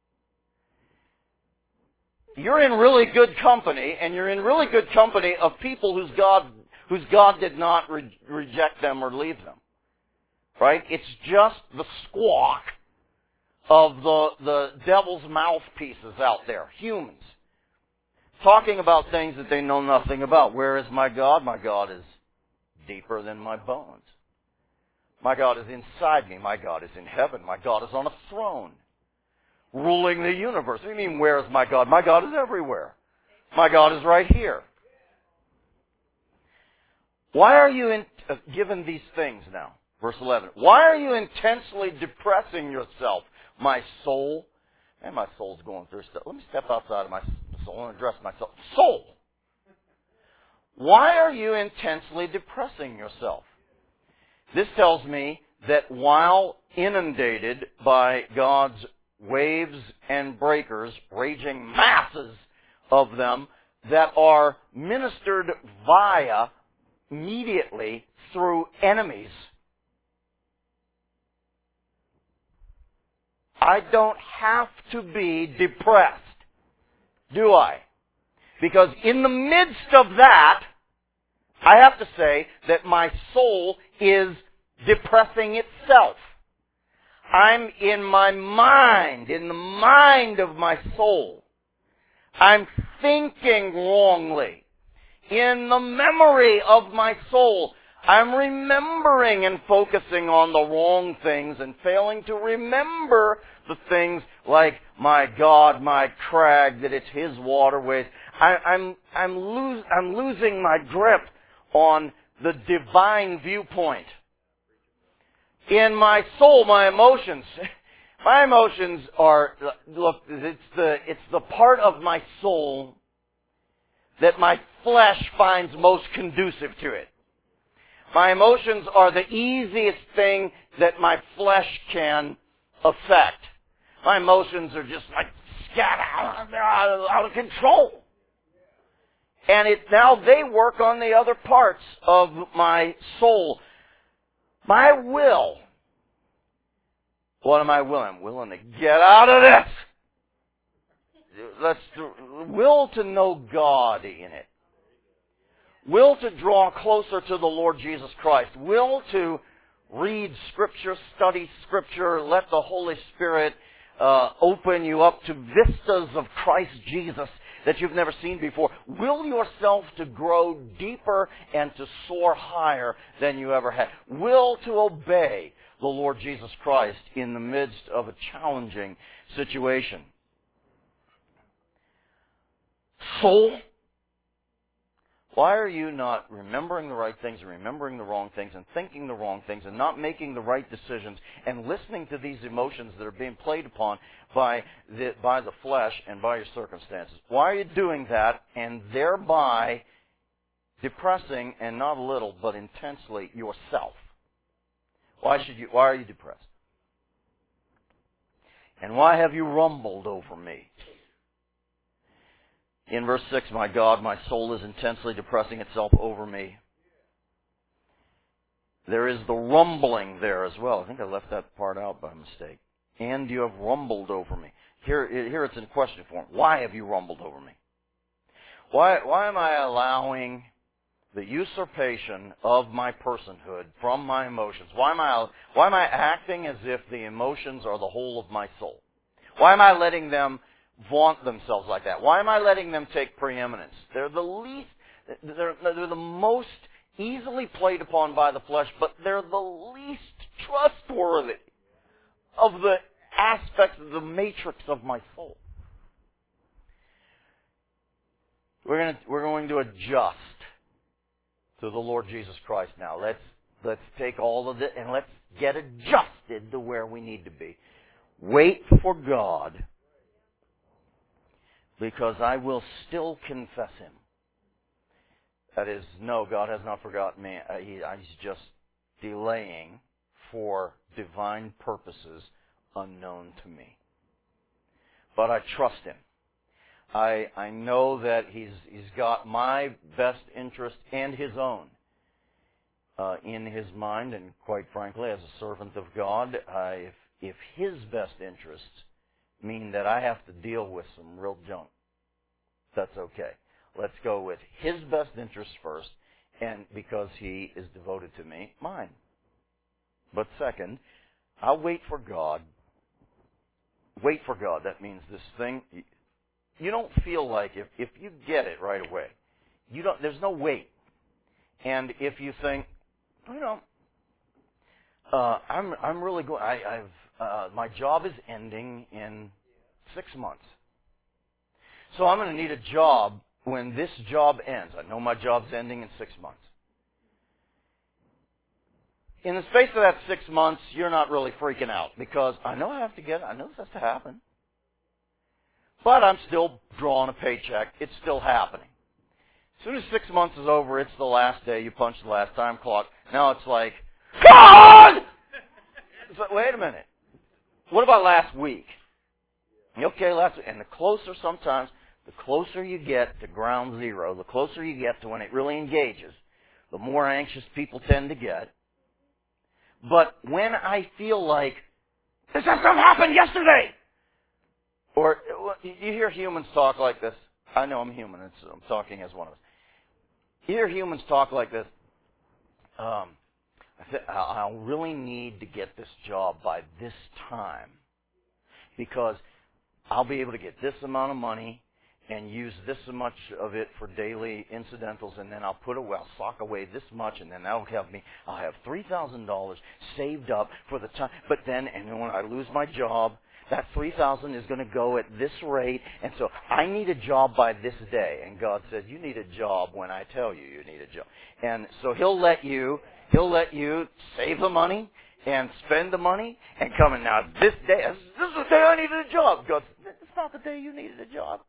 Speaker 1: You're in really good company, and you're in really good company of people whose God did not reject them or leave them. Right? It's just the squawk of the devil's mouthpieces out there, humans, talking about things that they know nothing about. Where is my God? My God is deeper than my bones. My God is inside me. My God is in heaven. My God is on a throne, ruling the universe. What do you mean, where is my God? My God is everywhere. My God is right here. Why are you given these things now? Verse 11. Why are you intensely depressing yourself, my soul? And my soul's going through stuff. Let me step outside of my soul and address myself. Soul, why are you intensely depressing yourself? This tells me that while inundated by God's waves and breakers, raging masses of them that are ministered immediately through enemies, I don't have to be depressed, do I? Because in the midst of that, I have to say that my soul is depressing itself. I'm in my mind, in the mind of my soul. I'm thinking wrongly. In the memory of my soul, I'm remembering and focusing on the wrong things and failing to remember the things like my God, my crag, that it's His waterways. I'm losing my grip on the divine viewpoint. In my soul, my emotions are, look, it's the part of my soul that my flesh finds most conducive to it. My emotions are the easiest thing that my flesh can affect. My emotions are just like scattered out of control. And now they work on the other parts of my soul. My will. What am I willing? I'm willing to get out of this. Will to know God in it. Will to draw closer to the Lord Jesus Christ. Will to read Scripture, study Scripture, let the Holy Spirit open you up to vistas of Christ Jesus that you've never seen before. Will yourself to grow deeper and to soar higher than you ever had. Will to obey the Lord Jesus Christ in the midst of a challenging situation. Soul, why are you not remembering the right things and remembering the wrong things and thinking the wrong things and not making the right decisions and listening to these emotions that are being played upon by the flesh and by your circumstances? Why are you doing that and thereby depressing, and not a little, but intensely, yourself? Why are you depressed? And why have you rumbled over me? In verse 6, my God, my soul is intensely depressing itself over me. There is the rumbling there as well. I think I left that part out by mistake. And you have rumbled over me. Here it's in question form. Why have you rumbled over me? Why am I allowing the usurpation of my personhood from my emotions? Why am I acting as if the emotions are the whole of my soul? Why am I letting them vaunt themselves like that? Why am I letting them take preeminence? They're the most easily played upon by the flesh, but they're the least trustworthy of the aspects of the matrix of my soul. We're going to adjust to the Lord Jesus Christ now. Let's take all of it and let's get adjusted to where we need to be. Wait for God, because I will still confess Him. That is, no, God has not forgotten me. He's just delaying for divine purposes unknown to me. But I trust Him. I know that He's got my best interest and His own in His mind, and quite frankly, as a servant of God, if His best interests mean that I have to deal with some real junk, that's okay. Let's go with His best interests first, and because He is devoted to me, mine. But second, I'll wait for God. Wait for God. That means this thing, you don't feel like if you get it right away, there's no wait. And if you think, I'm really going, my job is ending in 6 months. So I'm going to need a job when this job ends. I know my job's ending in 6 months. In the space of that 6 months, you're not really freaking out because I know this has to happen. But I'm still drawing a paycheck. It's still happening. As soon as 6 months is over, it's the last day. You punch the last time clock. Now it's like, God! It's like, wait a minute. What about last week? Okay, last week. And the closer you get to ground zero, the closer you get to when it really engages, the more anxious people tend to get. But when I feel like, this has to happen yesterday! Or, you hear humans talk like this. I know I'm human. I'm talking as one of us. You hear humans talk like this. I'll really need to get this job by this time because I'll be able to get this amount of money and use this much of it for daily incidentals, and then I'll sock away this much, and then I'll have $3,000 saved up for the time. But then, and when I lose my job, that $3,000 is going to go at this rate, and so I need a job by this day. And God says, you need a job when I tell you you need a job. And so He'll let you save the money and spend the money and come in. Now, this is the day I needed a job. God says, it's not the day you needed a job.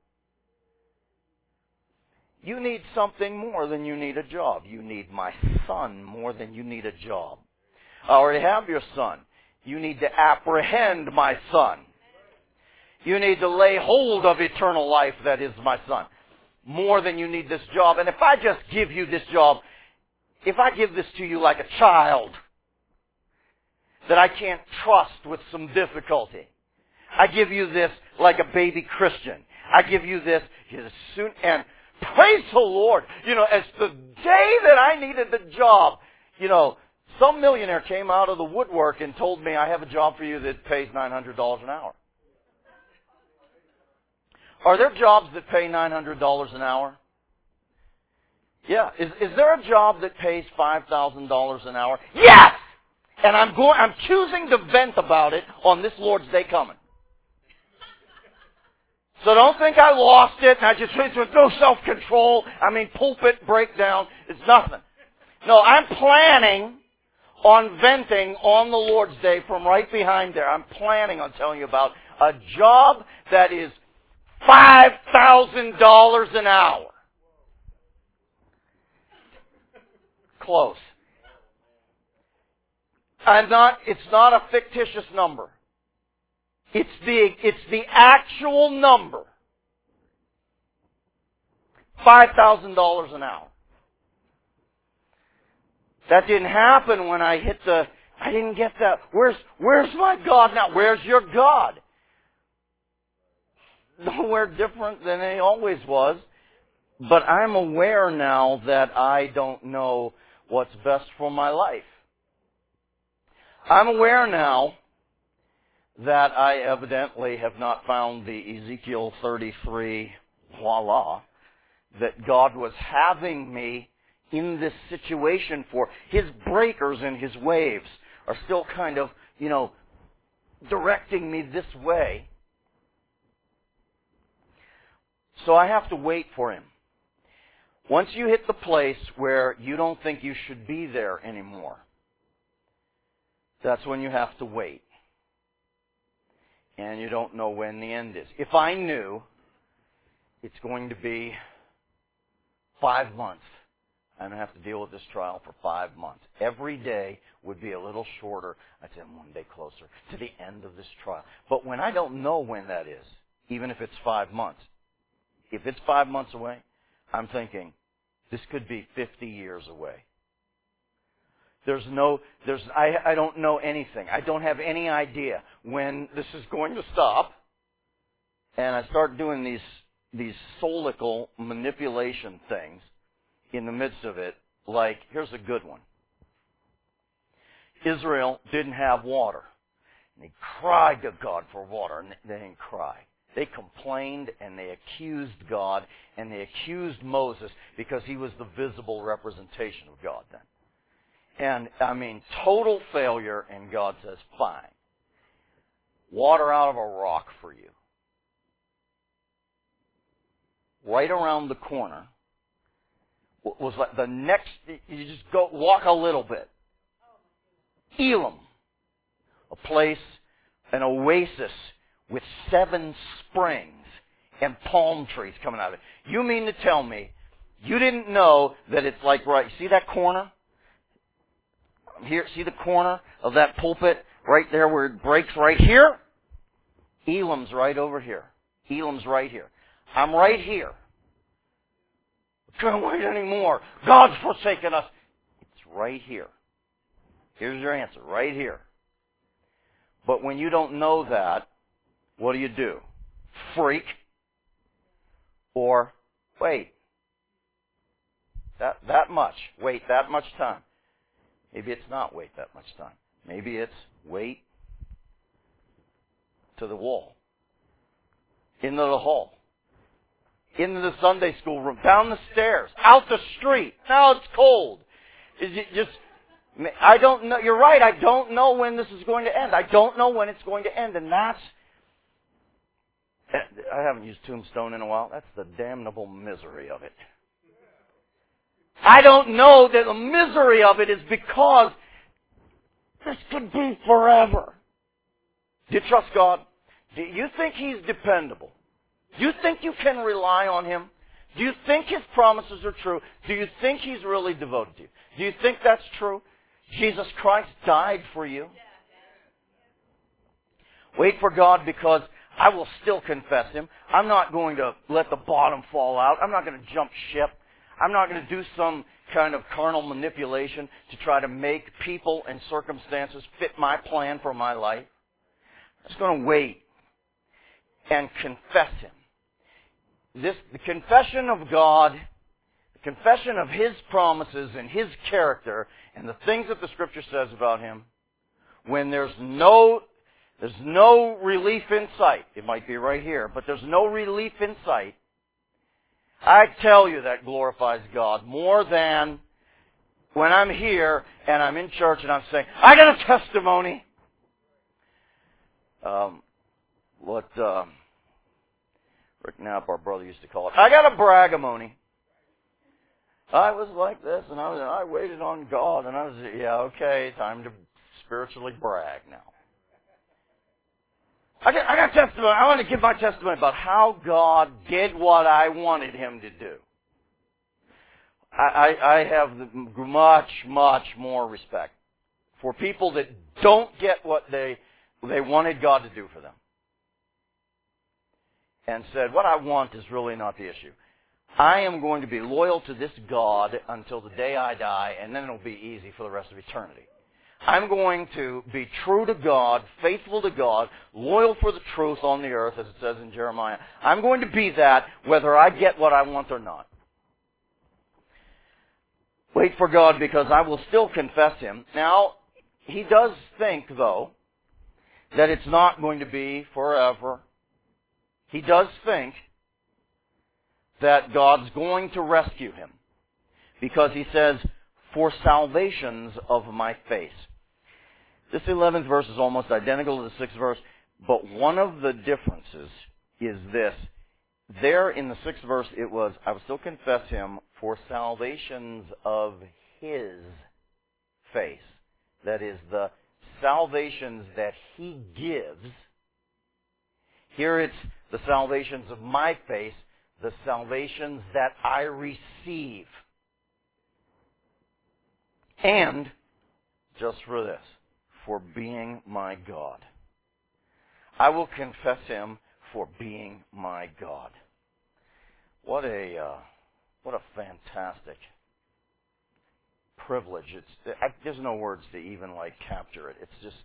Speaker 1: You need something more than you need a job. You need my son more than you need a job. I already have your son. You need to apprehend my son. You need to lay hold of eternal life that is my son. More than you need this job. And if I just give you this job, if I give this to you like a child that I can't trust with some difficulty, I give you this like a baby Christian. I give you this soon, and praise the Lord. As the day that I needed the job, some millionaire came out of the woodwork and told me, I have a job for you that pays $900 an hour. Are there jobs that pay $900 an hour? Yeah. Is there a job that pays $5,000 an hour? Yes! And I'm choosing to vent about it on this Lord's Day coming. So don't think I lost it and I just with no self-control. Pulpit breakdown. It's nothing. No, I'm planning on venting on the Lord's Day from right behind there. I'm planning on telling you about a job that is $5,000 an hour. Close. It's not a fictitious number. It's the actual number. $5,000 an hour. That didn't happen when I didn't get that. Where's my God now? Where's your God? Nowhere different than he always was. But I'm aware now that I don't know what's best for my life. I'm aware now that I evidently have not found the Ezekiel 33 voila that God was having me in this situation for. His breakers and His waves are still kind of, directing me this way. So I have to wait for Him. Once you hit the place where you don't think you should be there anymore, that's when you have to wait. And you don't know when the end is. If I knew it's going to be 5 months, I'm going to have to deal with this trial for 5 months. Every day would be a little shorter. I'd say I'm one day closer to the end of this trial. But when I don't know when that is, even if it's 5 months, if it's 5 months away, I'm thinking, this could be 50 years away. I don't know anything. I don't have any idea when this is going to stop. And I start doing these soulical manipulation things in the midst of it. Like, here's a good one. Israel didn't have water. And they cried to God for water, and they didn't cry. They complained and they accused God and they accused Moses because he was the visible representation of God then. And, total failure, and God says, fine. Water out of a rock for you. Right around the corner was like the next, you just walk a little bit. Elim, a place, an oasis with 7 springs and palm trees coming out of it. You mean to tell me you didn't know that it's like, right, see that corner? Here, see the corner of that pulpit right there where it breaks right here? Elam's right over here. Elam's right here. I'm right here. Can't wait anymore. God's forsaken us. It's right here. Here's your answer, right here. But when you don't know that, what do? Freak. Or wait. That much. Wait that much time. Maybe it's not wait that much time. Maybe it's wait to the wall. Into the hall. Into the Sunday school room. Down the stairs. Out the street. Now it's cold. Is it just... I don't know. You're right. I don't know when this is going to end. I don't know when it's going to end. And that's... I haven't used tombstone in a while. That's the damnable misery of it. I don't know that the misery of it is because this could be forever. Do you trust God? Do you think He's dependable? Do you think you can rely on Him? Do you think His promises are true? Do you think He's really devoted to you? Do you think that's true? Jesus Christ died for you. Wait for God, because I will still confess Him. I'm not going to let the bottom fall out. I'm not going to jump ship. I'm not going to do some kind of carnal manipulation to try to make people and circumstances fit my plan for my life. I'm just going to wait and confess Him. The confession of God, the confession of His promises and His character and the things that the Scripture says about Him, when there's no relief in sight. It might be right here, but there's no relief in sight. I tell you that glorifies God more than when I'm here and I'm in church and I'm saying, I got a testimony. Rick Knapp, our brother, used to call it, I got a bragamony. I was like this, and I waited on God, and okay, time to spiritually brag now. I got testimony. I want to give my testimony about how God did what I wanted Him to do. I have much, much more respect for people that don't get what they wanted God to do for them. And said, what I want is really not the issue. I am going to be loyal to this God until the day I die, and then it'll be easy for the rest of eternity. I'm going to be true to God, faithful to God, loyal for the truth on the earth, as it says in Jeremiah. I'm going to be that whether I get what I want or not. Wait for God, because I will still confess Him. Now, He does think, though, that it's not going to be forever. He does think that God's going to rescue him, because He says, for salvations of my face. This 11th verse is almost identical to the 6th verse, but one of the differences is this. There in the 6th verse it was, I will still confess Him for salvations of His face. That is, the salvations that He gives. Here it's the salvations of my face, the salvations that I receive. And, just for this, for being my God. I will confess Him for being my God. What a fantastic privilege. There's no words to even capture it. It's just,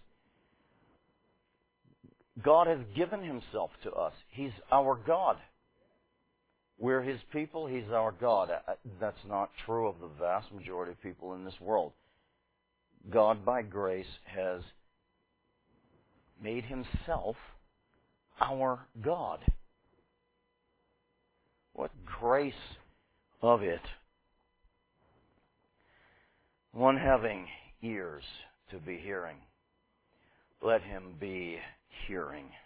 Speaker 1: God has given Himself to us. He's our God. We're His people. He's our God. That's not true of the vast majority of people in this world. God, by grace, has made Himself our God. What grace of it. One having ears to be hearing, let him be hearing.